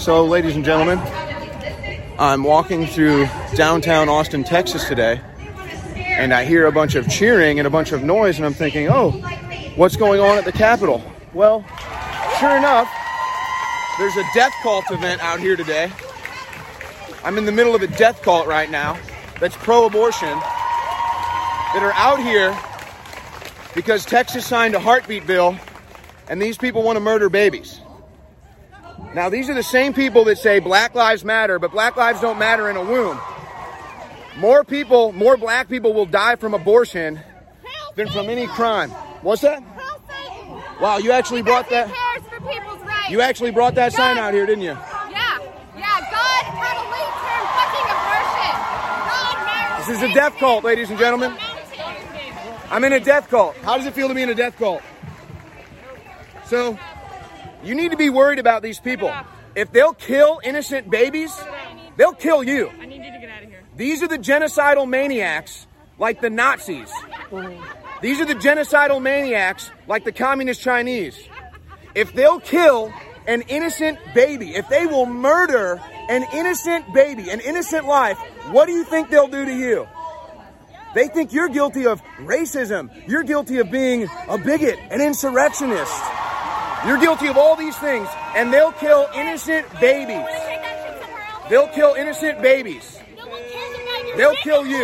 So, ladies and gentlemen, I'm walking through downtown Austin, Texas today, and I hear a bunch of cheering and a bunch of noise, and I'm thinking, oh, what's going on at the Capitol? Well, sure enough, there's a death cult event out here today. I'm in the middle of a death cult right now that's pro-abortion, that are out here because Texas signed a heartbeat bill, and these people want to murder babies. Now, these are the same people that say Black Lives Matter, but Black lives don't matter in a womb. More black people will die from abortion than from any crime. What's that? Wow, you actually brought that. You actually brought that sign out here, didn't you? Yeah. God had a late-term fucking abortion. God married. This is a death cult, ladies and gentlemen. I'm in a death cult. How does it feel to be in a death cult? So, you need to be worried about these people. If they'll kill innocent babies, they'll kill you. I need you to get out of here. These are the genocidal maniacs like the Nazis. These are the genocidal maniacs like the communist Chinese. If they'll kill an innocent baby, if they will murder an innocent baby, an innocent life, what do you think they'll do to you? They think you're guilty of racism. You're guilty of being a bigot, an insurrectionist. You're guilty of all these things, and they'll kill innocent babies. They'll kill innocent babies. They'll kill you.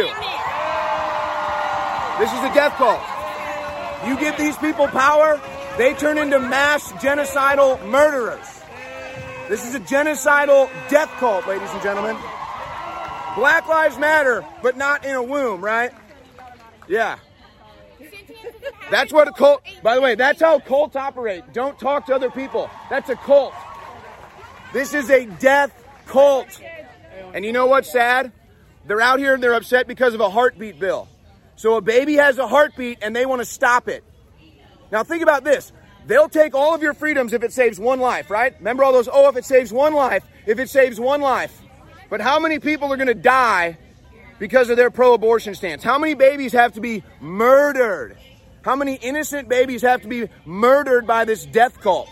This is a death cult. You give these people power, they turn into mass genocidal murderers. This is a genocidal death cult, ladies and gentlemen. Black Lives Matter, but not in a womb, right? Yeah. That's what a cult, by the way, that's how cults operate. Don't talk to other people. That's a cult. This is a death cult. And you know what's sad? They're out here and they're upset because of a heartbeat bill. So a baby has a heartbeat and they want to stop it. Now think about this. They'll take all of your freedoms if it saves one life, right? Remember all those, if it saves one life, if it saves one life. But how many people are going to die because of their pro-abortion stance? How many babies have to be murdered? How many innocent babies have to be murdered by this death cult?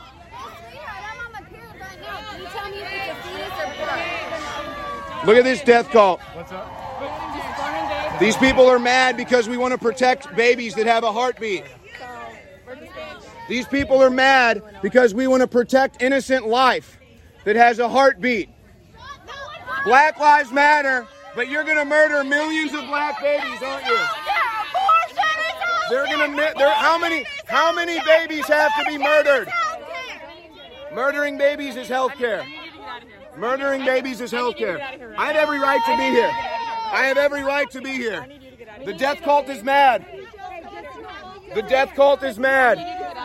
Look at this death cult. What's up? These people are mad because we want to protect babies that have a heartbeat. These people are mad because we want to protect innocent life that has a heartbeat. Black Lives Matter, but you're going to murder millions of black babies, aren't you? How many babies have to be murdered? Murdering babies is healthcare. Murdering babies is healthcare. I have every right to be here. I have every right to be here. The death cult is mad. The death cult is mad.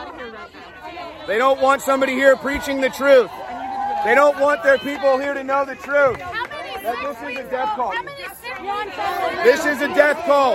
They don't want somebody here preaching the truth. They don't want their people here to know the truth. That this is a death cult. This is a death cult.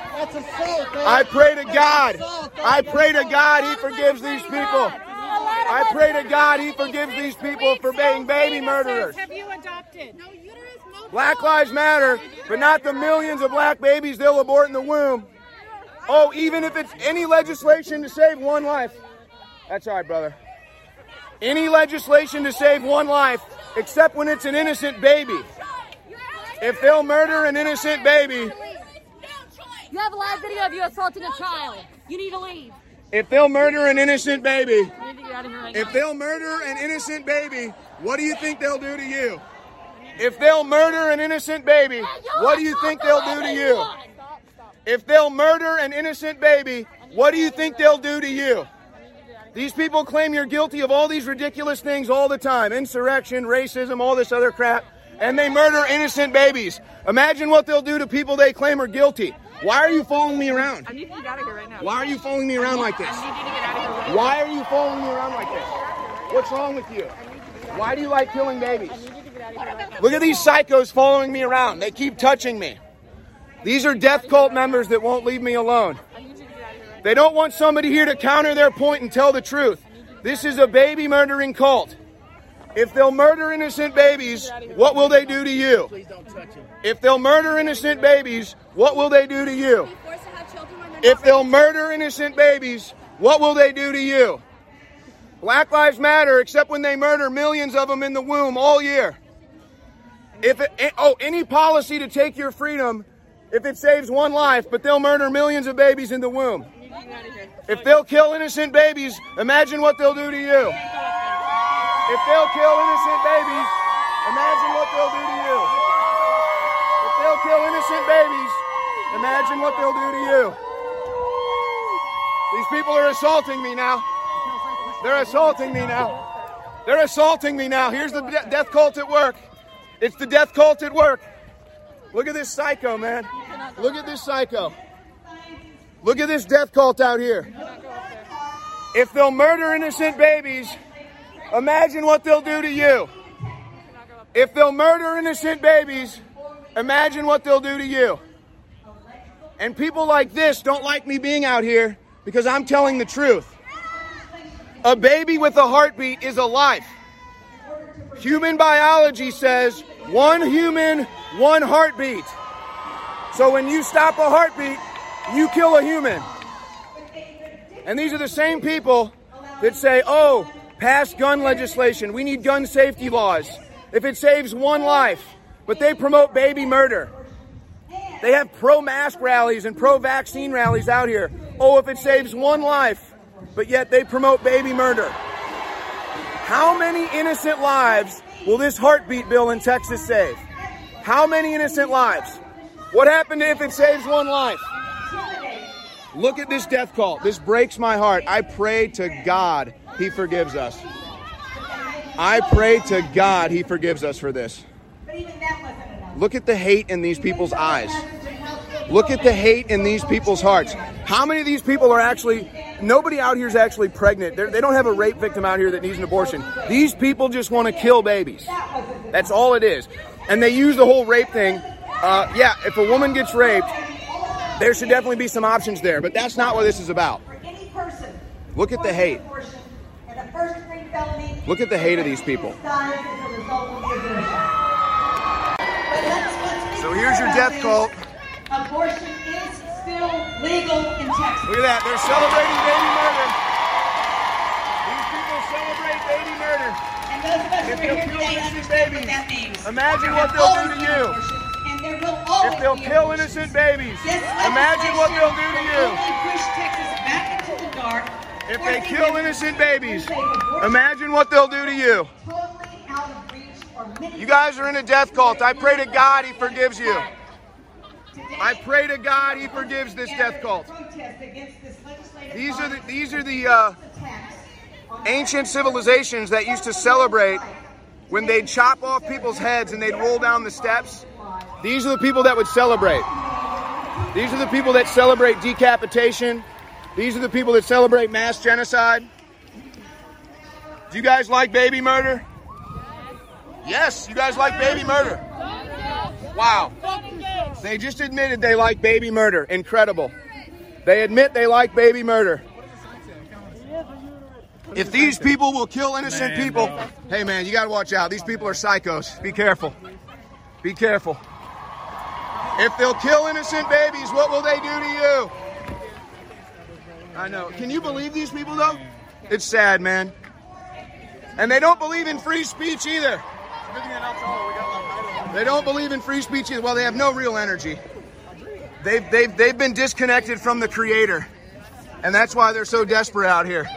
I pray to God. I pray to God He forgives these people. I pray to God He forgives these people for being baby murderers. Have you adopted? Black Lives Matter, but not the millions of black babies they'll abort in the womb. Oh, even if it's any legislation to save one life. That's all right, brother. Any legislation to save one life, except when it's an innocent baby. If they'll murder an innocent baby, You have a live video of you assaulting a child. You need to leave. if they'll murder an innocent baby, You need to get out of here right if they'll murder an innocent baby, what do you think they'll do to you? If they'll murder an innocent baby, what do you think they'll do to you? If they'll murder an innocent baby, what do you think they'll do to you? These people claim you're guilty of all these ridiculous things all the time. Insurrection, racism, all this other crap. And they murder innocent babies. Imagine what they'll do to people they claim are guilty. Why are you following me around? I need you to get out of here right now. Why are you following me around like this? I need you to get out of here right now. Why are you following me around like this? What's wrong with you? Why do you like killing babies? I need you to get out of here right now. Look at these psychos following me around. They keep touching me. These are death cult members that won't leave me alone. I need you to get out of here right now. They don't want somebody here to counter their point and tell the truth. This is a baby murdering cult. If they'll murder innocent babies, what will they do to you? Please don't touch him. If they'll murder innocent babies, what will they do to you? If they'll murder innocent babies, what will they do to you? Black Lives Matter, except when they murder millions of them in the womb all year. Any policy to take your freedom if it saves one life, but they'll murder millions of babies in the womb. If they'll kill innocent babies, imagine what they'll do to you. If they'll kill innocent babies, imagine what they'll do to you. If they'll kill innocent babies, imagine what they'll do to you. These people are assaulting me now. They're assaulting me now. They're assaulting me now. Here's the death cult at work. It's the death cult at work. Look at this psycho, man. Look at this psycho. Look at this death cult out here. If they'll murder innocent babies, imagine what they'll do to you. If they'll murder innocent babies, imagine what they'll do to you. And people like this don't like me being out here because I'm telling the truth. A baby with a heartbeat is a life. Human biology says one human, one heartbeat. So when you stop a heartbeat, you kill a human. And these are the same people that say, oh, pass gun legislation. We need gun safety laws. If it saves one life. But they promote baby murder. They have pro-mask rallies and pro-vaccine rallies out here. Oh, if it saves one life. But yet they promote baby murder. How many innocent lives will this heartbeat bill in Texas save? How many innocent lives? What happened if it saves one life? Look at this death cult. This breaks my heart. I pray to God He forgives us. I pray to God He forgives us for this. Look at the hate in these people's eyes. Look at the hate in these people's hearts. How many of these people are actually, nobody out here is actually pregnant. They don't have a rape victim out here that needs an abortion. These people just want to kill babies. That's all it is. And they use the whole rape thing. Yeah, if a woman gets raped, there should definitely be some options there. But that's not what this is about. Look at the hate. Look at the hate of these people. So here's your death cult. Abortion is still legal in Texas. Look at that. They're celebrating baby murder. These people celebrate baby murder. And those of us who are here today understand what that means. Imagine what they'll do to you. And there will always If they'll kill innocent babies, imagine what they'll do to you. Push Texas back into the dark. If they kill innocent babies, imagine what they'll do to you. Totally out of reach for many. You guys are in a death cult. I pray to God He forgives you. I pray to God He forgives this death cult. These are the ancient civilizations that used to celebrate when they'd chop off people's heads and they'd roll down the steps. These are the people that would celebrate. These are the people that celebrate decapitation. These are the people that celebrate mass genocide. Do you guys like baby murder? Yes, you guys like baby murder. Wow. They just admitted they like baby murder. Incredible. They admit they like baby murder. If these people will kill innocent people, hey man, you gotta watch out. These people are psychos. Be careful. Be careful. If they'll kill innocent babies, what will they do to you? I know. Can you believe these people though? It's sad, man. And they don't believe in free speech either. They don't believe in free speech either. Well, they have no real energy. They've been disconnected from the Creator. And that's why they're so desperate out here.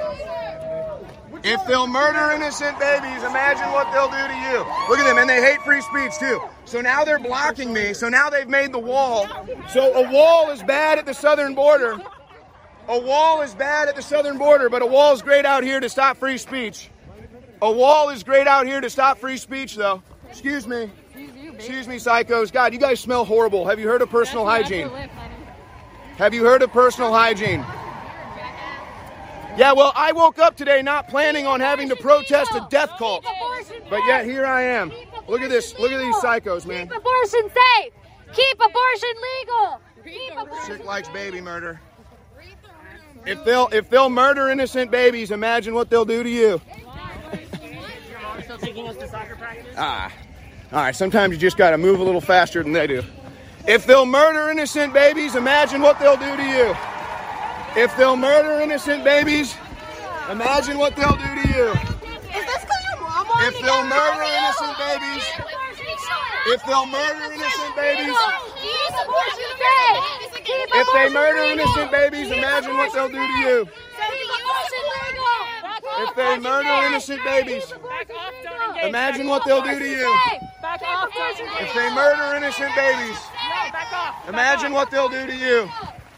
If they'll murder innocent babies, imagine what they'll do to you. Look at them, and they hate free speech too. So now they're blocking me. So now they've made the wall. So a wall is bad at the southern border. A wall is bad at the southern border, but a wall is great out here to stop free speech. A wall is great out here to stop free speech, though. Excuse me. Excuse me, psychos. God, you guys smell horrible. Have you heard of personal hygiene? Have you heard of personal hygiene? Yeah, well, I woke up today not planning on having to protest a death cult. But yet here I am. Look at this. Look at these psychos, man. Keep abortion safe. Keep abortion legal. Keep abortion. Chick likes baby murder. If they'll murder innocent babies, imagine what they'll do to you. Still taking us to soccer practice? All right, sometimes you just got to move a little faster than they do. If they'll murder innocent babies, imagine what they'll do to you. If they'll murder innocent babies, Imagine what they'll do to you. Is this because your mom wanted If they'll murder innocent babies. If they'll murder innocent babies. If they murder innocent babies, imagine what they'll do to you. If they murder innocent babies, imagine what they'll do to you. If they murder innocent babies, imagine what they'll do to you.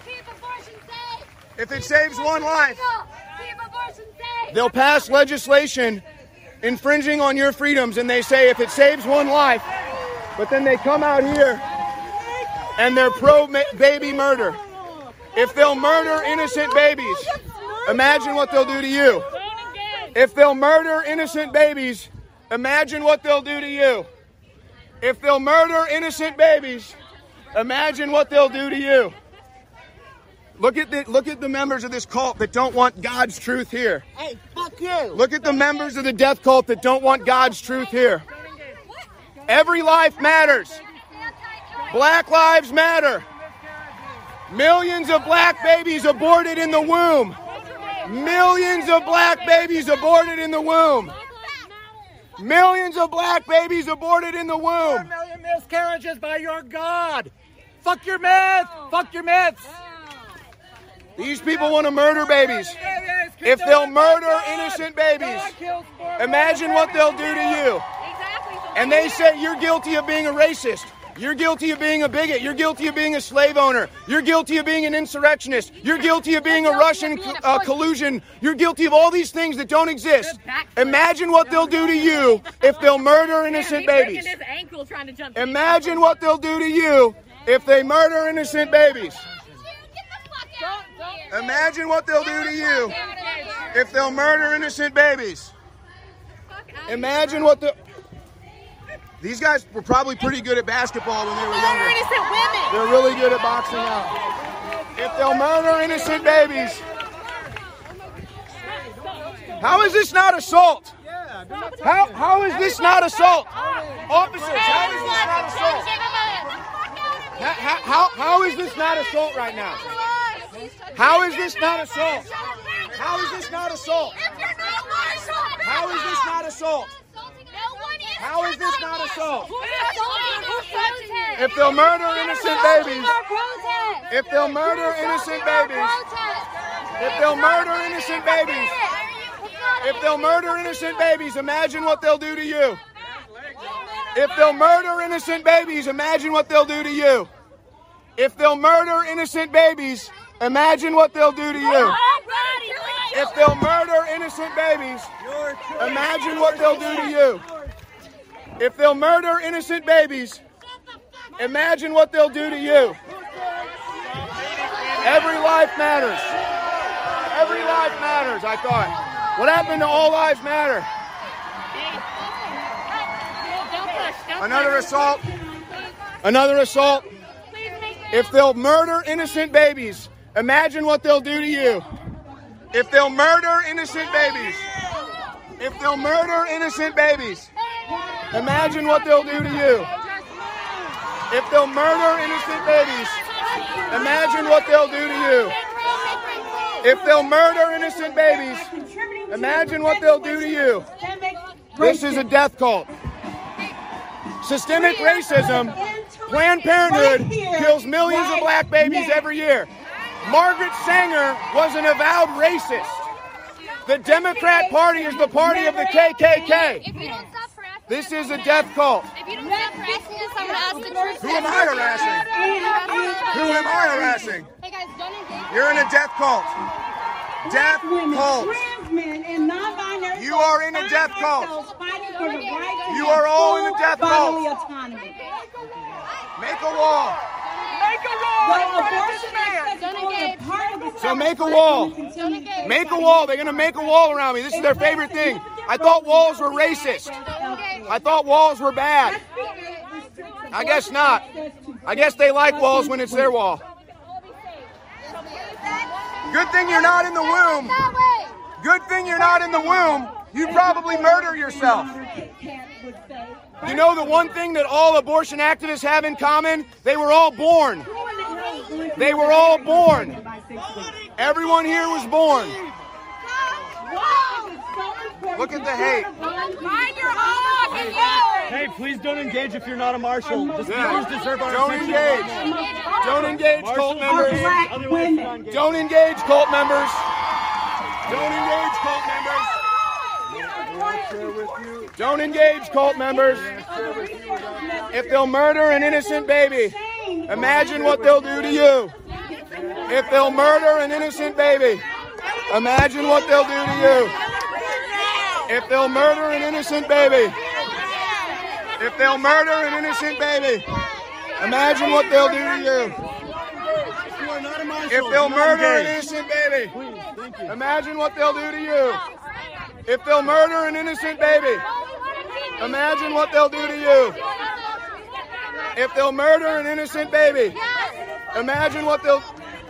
If it saves one life, they'll pass legislation infringing on your freedoms, and they say if it saves one life, but then they come out here and they're pro-baby murder. If they'll murder innocent babies, imagine what they'll do to you. If they'll murder innocent babies, imagine what they'll do to you. If they'll murder innocent babies, imagine what they'll do to you. Look at the members of this cult that don't want God's truth here. Hey, fuck you. Look at the members of the death cult that don't want God's truth here. Every life matters. Black lives matter. Millions of black babies aborted in the womb. Millions of black babies aborted in the womb. Millions of black babies aborted in the womb. 4 million miscarriages by your God. Fuck your myth. Fuck your myths. These people want to murder babies. If they'll murder innocent babies, imagine what they'll do to you. And they say you're guilty of being a racist. You're guilty of being a bigot. You're guilty of being a slave owner. You're guilty of being an insurrectionist. You're guilty of being a Russian collusion. You're guilty of all these things that don't exist. Imagine what they'll do to you if they'll murder innocent babies. Imagine what they'll do to you if they murder innocent babies. Imagine what they'll do to you if they'll murder innocent babies. Imagine what the... These guys were probably pretty good at basketball when they were younger. They're really good at boxing out. If they'll murder innocent babies. How is this not assault? How is this not assault? Officers, how is this not assault? How is this not assault right now? How is this not assault? How is this not assault? How is this not assault? How is this not assault? If they'll murder innocent babies, if they'll murder innocent babies, if they'll murder innocent babies, if they'll murder innocent babies, imagine what they'll do to you. If they'll murder innocent babies, imagine what they'll do to you. If they'll murder innocent babies, imagine what they'll do to you. If they'll murder innocent babies, imagine what they'll do to you. If they'll murder innocent babies, imagine what they'll do to you. Every life matters. Every life matters, I thought. What happened to All Lives Matter? Another assault. Another assault. If they'll murder innocent babies, imagine what they'll do to you. If they'll murder innocent babies. If they'll murder innocent babies. Imagine what they'll do to you. If they'll murder innocent babies, imagine what they'll do to you. If they'll murder innocent babies, imagine what they'll do to you. This is a death cult. Systemic racism. Planned Parenthood kills millions of black babies every year. Margaret Sanger was an avowed racist. The Democrat Party is the party of the KKK. This is a death cult. If you don't stop harassing us, I'm going to ask the truth. Who am I harassing? Who am I harassing? Hey guys, don't engage. You're in a death cult. Death cult. You are in a death cult. You are all in a death cult. Make a wall. So make a wall. Make a wall. They're going to make a wall around me. This is their favorite thing. I thought walls were racist. I thought walls were bad. I guess not. I guess they like walls when it's their wall. Good thing you're not in the womb. Good thing you're not in the womb. You'd probably murder yourself. You know the one thing that all abortion activists have in common? They were all born. They were all born. Everyone here was born. Look at the hate. Mind your own opinion. Hey, please don't engage if you're not a marshal. The Yeah. speakers deserve our Don't attention. engage. Don't engage, cult members. Black women. Don't engage, cult members. Don't engage, cult members. Don't engage, cult members. If they'll murder an innocent baby, imagine what they'll do to you. If they'll murder an innocent baby, imagine what they'll do to you. If they'll murder an innocent baby, if they'll murder an innocent baby, imagine what they'll do to you. If they'll murder an innocent baby, imagine what they'll do to you. If they'll murder an innocent baby, imagine what they'll do to you. If they'll murder an innocent baby, imagine what they'll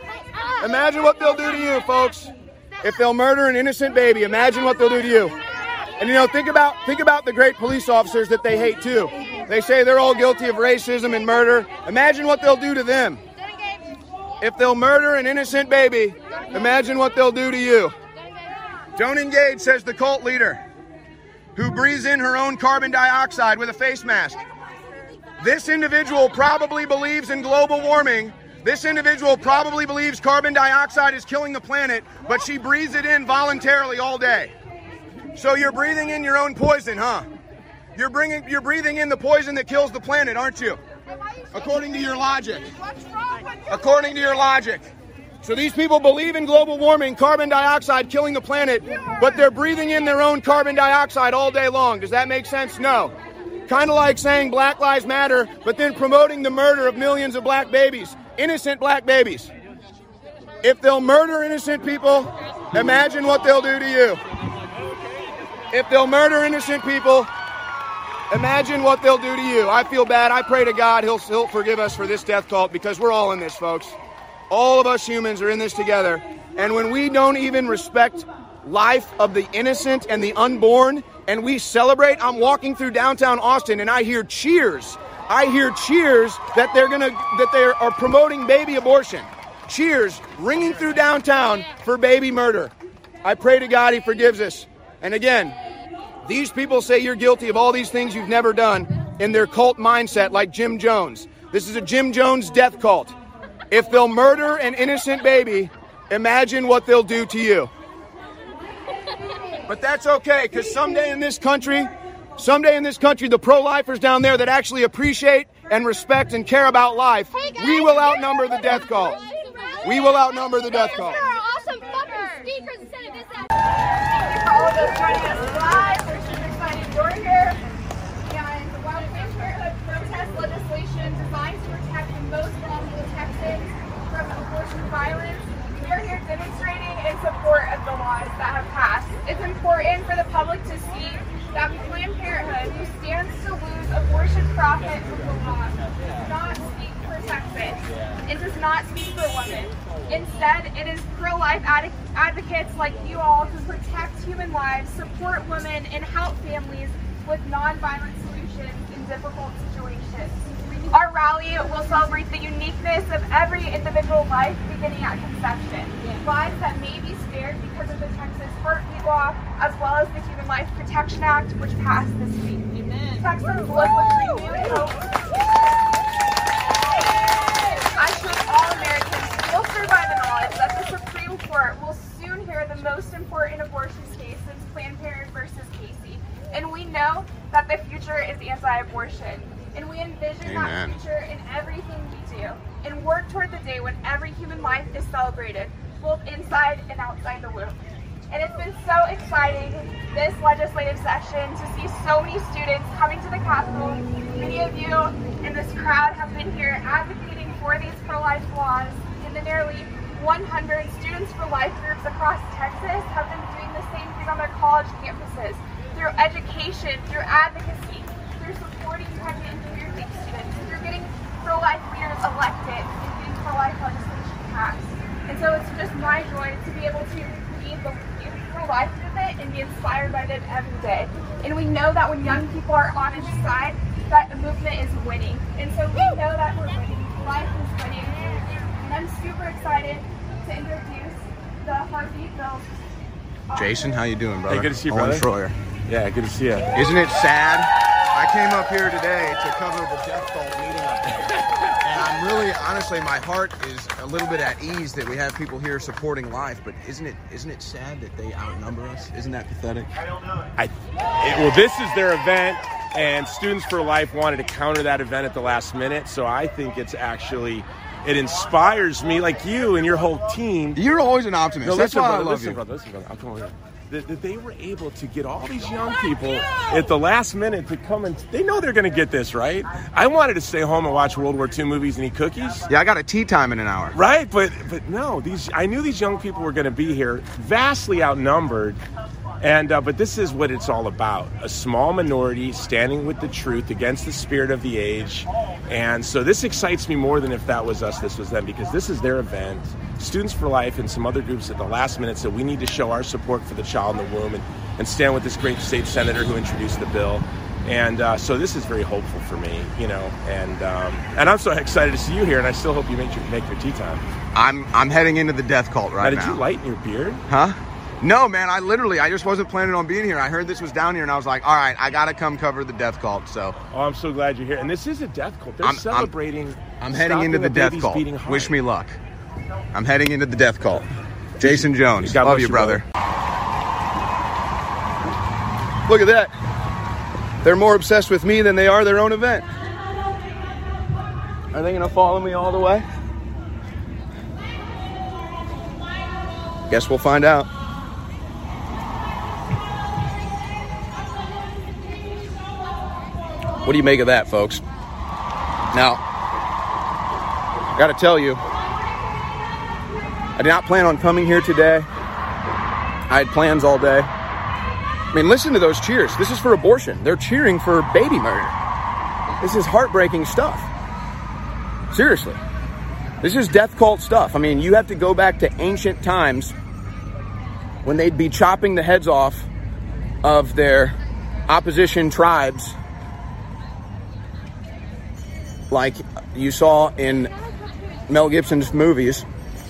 do to you, folks. If they'll murder an innocent baby, imagine what they'll do to you. And you know, think about the great police officers that they hate too. They say they're all guilty of racism and murder. Imagine what they'll do to them. If they'll murder an innocent baby, imagine what they'll do to you. Don't engage, says the cult leader, who breathes in her own carbon dioxide with a face mask. This individual probably believes in global warming. This individual probably believes carbon dioxide is killing the planet, but she breathes it in voluntarily all day. So you're breathing in your own poison, huh? You're breathing in the poison that kills the planet, aren't you? According to your logic. According to your logic. So these people believe in global warming, carbon dioxide killing the planet, but they're breathing in their own carbon dioxide all day long. Does that make sense? No. Kind of like saying Black Lives Matter, but then promoting the murder of millions of black babies, innocent black babies. If they'll murder innocent people, imagine what they'll do to you. If they'll murder innocent people, imagine what they'll do to you. I feel bad. I pray to God he'll forgive us for this death cult, because we're all in this, folks. All of us humans are in this together. And when we don't even respect life of the innocent and the unborn, and we celebrate, I'm walking through downtown Austin and I hear cheers. I hear cheers that they are promoting baby abortion. Cheers ringing through downtown for baby murder. I pray to God he forgives us. And again, these people say you're guilty of all these things you've never done in their cult mindset, like Jim Jones. This is a Jim Jones death cult. If they'll murder an innocent baby, imagine what they'll do to you. But that's okay, because someday in this country, the pro-lifers down there that actually appreciate and respect and care about life, we will outnumber the death cult. We will outnumber the death cult. Awesome fucking speakers and said this. Thank you for all of those joining us live. We're super excited you're here. And while Planned Parenthood protests legislation designed to protect the most vulnerable Texans from abortion violence, we are here demonstrating in support of the laws that have passed. It's important for the public to see that Planned Parenthood, who stands to lose abortion profit from the law, does not speak for Texans. It does not speak for women. Instead, it is pro-life advocates like you all who protect human lives, support women, and help families with non-violent solutions in difficult situations. Our rally will celebrate the uniqueness of every individual life beginning at conception. Lives that may be spared because of the Texas Heartbeat Law, as well as the Human Life Protection Act, which passed this week. Amen. Texans live with renewed hope. I assure all Americans bolstered by the knowledge that the Supreme Court will soon hear the most important abortion case since Planned Parenthood versus Casey. And we know that the future is anti-abortion. And we envision that future in everything we do, and work toward the day when every human life is celebrated, both inside and outside the womb. And it's been so exciting this legislative session to see so many students coming to the Capitol. Many of you in this crowd have been here advocating for these pro-life laws, and the nearly 100 Students for Life groups across Texas have been doing the same thing on their college campuses, through education, through advocacy, through supporting pregnant and fear-free students, through getting pro-life leaders elected and getting pro-life legislation passed. And so it's just my joy to be able to lead the pro-life movement and be inspired by them every day. And we know that when young people are on its side, that the movement is winning. And so we know that we're winning. Life is winning. And I'm super excited to introduce the Heartbeat Bills Jason, how you doing, brother? Hey, good to see you, Owen brother. Schroyer. Yeah, good to see you. Isn't it sad? I came up here today to cover the Death Cult meeting up there. And I'm really, honestly, my heart is a little bit at ease that we have people here supporting life, but isn't it sad that they outnumber us? Isn't that pathetic? Well, this is their event, and Students for Life wanted to counter that event at the last minute, so I think it's actually... It inspires me, like you and your whole team. You're always an optimist. No, That's listen, why brother, I love listen, you. brother, listen, brother. I'll come over here. That they were able to get all these young people at the last minute to come and they know they're going to get this, right? I wanted to stay home and watch World War II movies and eat cookies. Yeah, I got a tea time in an hour. Right, but no, I knew these young people were going to be here, vastly outnumbered. And but this is what it's all about. A small minority standing with the truth against the spirit of the age. And so this excites me more than if that was us, this was them, because this is their event. Students for Life and some other groups at the last minute said we need to show our support for the child in the womb and stand with this great state senator who introduced the bill. And so this is very hopeful for me, you know, and I'm so excited to see you here, and I still hope you make your tea time. I'm heading into the Death Cult right now. Did you lighten your beard? Huh? No, man, I just wasn't planning on being here. I heard this was down here, and I was like, all right, I got to come cover the Death Cult, so. Oh, I'm so glad you're here. And this is a Death Cult. They're celebrating. I'm heading into the Death Cult. Wish me luck. I'm heading into the Death Cult. Jason Jones. God Love you, brother. Look at that. They're more obsessed with me than they are their own event. Are they going to follow me all the way? Guess we'll find out. What do you make of that, folks? Now, I got to tell you, I did not plan on coming here today. I had plans all day. I mean, listen to those cheers. This is for abortion. They're cheering for baby murder. This is heartbreaking stuff. Seriously. This is death cult stuff. I mean, you have to go back to ancient times when they'd be chopping the heads off of their opposition tribes, like you saw in Mel Gibson's movies,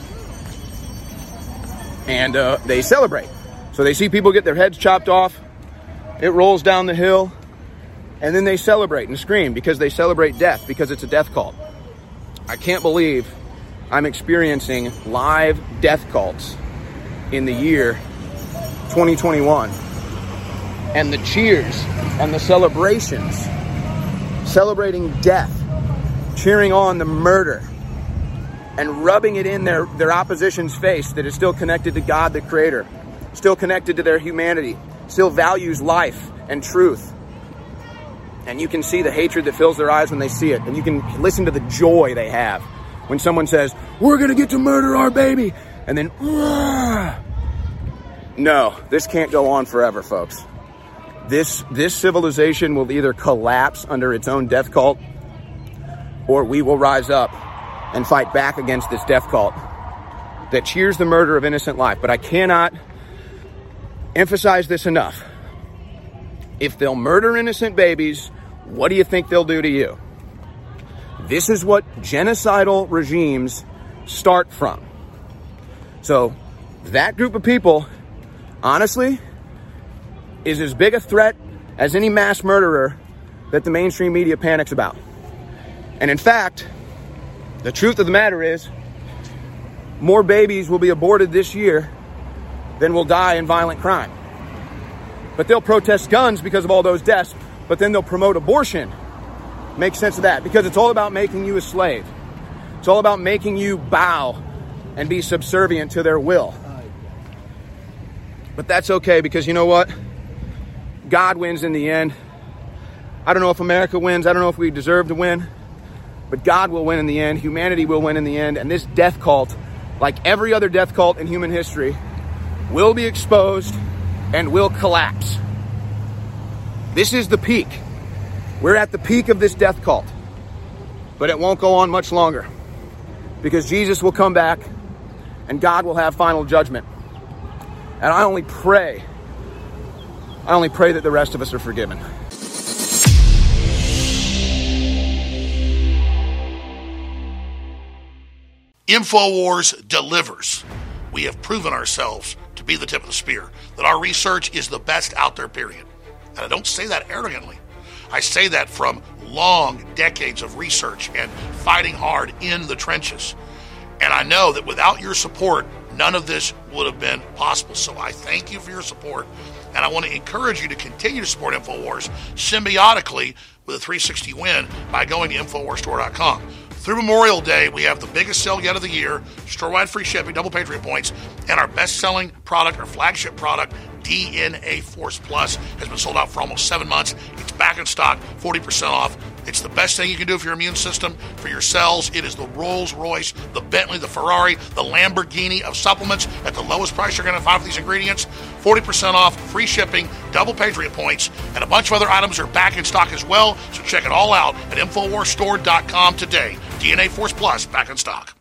and they celebrate. So they see people get their heads chopped off, it rolls down the hill, and then they celebrate and scream because they celebrate death, because it's a death cult. I can't believe I'm experiencing live death cults in the year 2021. And the cheers and the celebrations, celebrating death, cheering on the murder, and rubbing it in their opposition's face that is still connected to God, the Creator, still connected to their humanity, still values life and truth. And you can see the hatred that fills their eyes when they see it. And you can listen to the joy they have when someone says, we're going to get to murder our baby. And then, no, this can't go on forever, folks. This civilization will either collapse under its own death cult, or we will rise up and fight back against this death cult that cheers the murder of innocent life. But I cannot emphasize this enough. If they'll murder innocent babies, what do you think they'll do to you? This is what genocidal regimes start from. So that group of people, honestly, is as big a threat as any mass murderer that the mainstream media panics about. And in fact, the truth of the matter is, more babies will be aborted this year than will die in violent crime. But they'll protest guns because of all those deaths, but then they'll promote abortion. Make sense of that, because it's all about making you a slave. It's all about making you bow and be subservient to their will. But that's okay, because you know what? God wins in the end. I don't know if America wins. I don't know if we deserve to win. But God will win in the end. Humanity will win in the end. And this death cult, like every other death cult in human history, will be exposed and will collapse. This is the peak. We're at the peak of this death cult. But it won't go on much longer, because Jesus will come back and God will have final judgment. And I only pray that the rest of us are forgiven. InfoWars delivers. We have proven ourselves to be the tip of the spear, that our research is the best out there, period. And I don't say that arrogantly. I say that from long decades of research and fighting hard in the trenches. And I know that without your support, none of this would have been possible. So I thank you for your support. And I want to encourage you to continue to support InfoWars symbiotically with a 360 win by going to InfoWarsStore.com. Through Memorial Day, we have the biggest sale yet of the year, store-wide free shipping, double Patriot points, and our best-selling product, our flagship product, DNA Force Plus, has been sold out for almost 7 months. It's back in stock, 40% off. It's the best thing you can do for your immune system, for your cells. It is the Rolls-Royce, the Bentley, the Ferrari, the Lamborghini of supplements at the lowest price you're going to find for these ingredients. 40% off, free shipping, double Patriot points, and a bunch of other items are back in stock as well. So check it all out at InfoWarsStore.com today. DNA Force Plus, back in stock.